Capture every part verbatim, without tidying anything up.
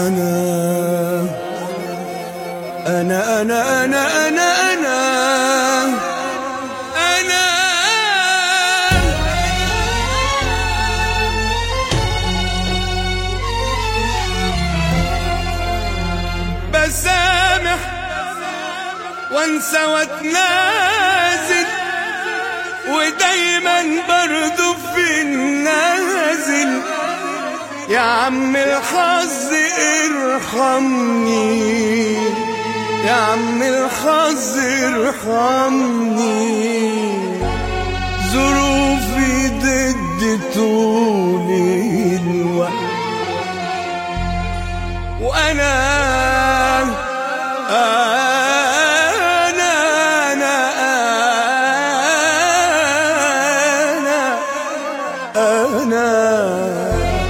أنا أنا أنا أنا أنا أنا أنا بسامح وانسى واتنازل، ودايما برضو في النازل. يا عم الحظ ارحمني، يا عم الحظ ارحمني، ظروفي ضد طول الوقت، وانا انا انا انا انا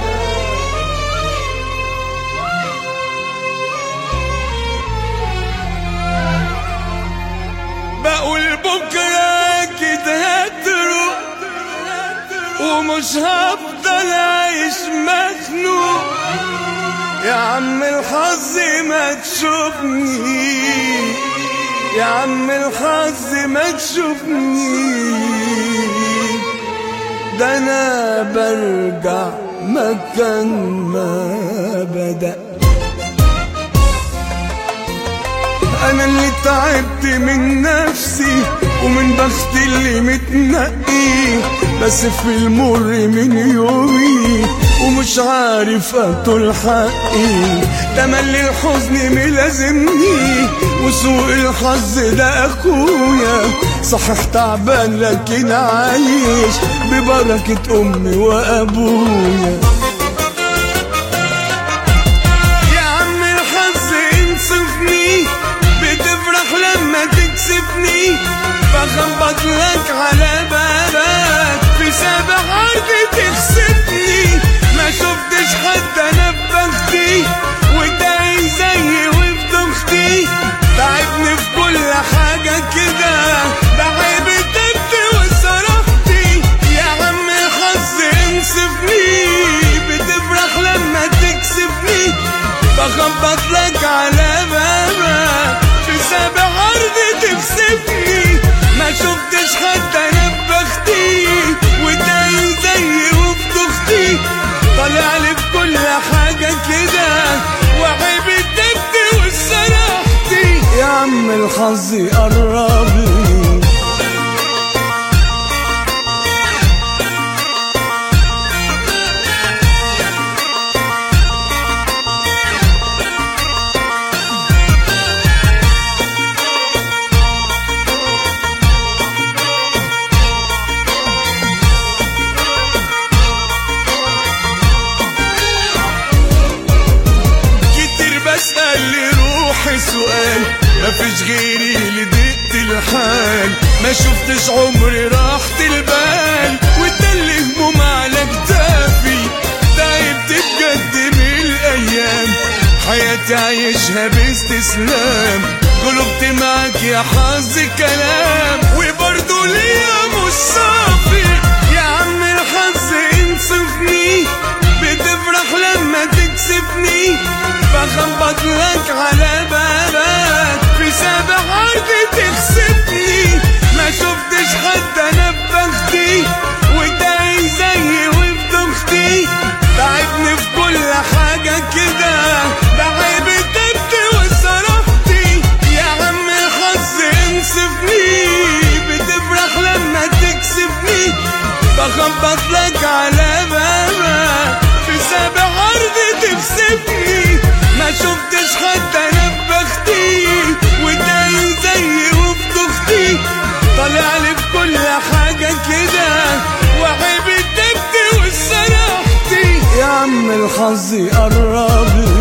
بقول بكرة كده هتروح، ومش هفضل عايش مخنوق. يا عم الحظ ما تشوفني، يا عم الحظ ما تشوفني، ده انا برجع مكان ما بدأ. أنا اللي تعبت من نفسي ومن بختي اللي متنقي، بس في المر من يومي ومش عارف أطول حقي. تملي الحزن ملازمني وسوء الحظ ده أخويا، صحيح تعبان لكن عايش ببركة أمي وأبويا. لما تكسبني بخبط لك على بابك، في سابع عرض تخسفني. ما شفتش حد انا ببختي وداي زيي وفي اختي، تعبني في كل حاجة كده، بعيب الدب وصراحتي. يا عم الحظ انصفني، بتفرح لما تكسبني بخبط لك على بابك، في سابع عرض تكسفني. ما شفتش حد انا ببختي وداي زيي وفي اختي، طالع لي في كل حاجة كده، وعيب الدب والصراحتي. يا عم الحظ قرب لي، سؤال مفيش غيري لدقت الحال. ما شفتش عمري راحت البال، وده اللي هموم على كتافي. تعبت بجد من الايام، حياتي عايشها باستسلام. قلبت معاك يا حظ كلام، وبرضه ليا مش صافي. يا عم الحظ انصفني، بتفرح لما تكسبني بخبط لك على بابك، في سابع عرض تخسفني. ما شفتش حد انا ببختي وداي زيي وفي اختي، تعبني في كل حاجة كده، بعيب الدب وصراحتي. يا عم الحظ انصفني، بتفرح لما تكسبني بخبط لك على بابك، في سابع عرض تكسبني. ما شفتش حد انا ببختي وداي زيي وفي اختي، طالع لي في كل حاجة كده، وعيب الدب والصراحتي. يا عم الحظ قرب لي.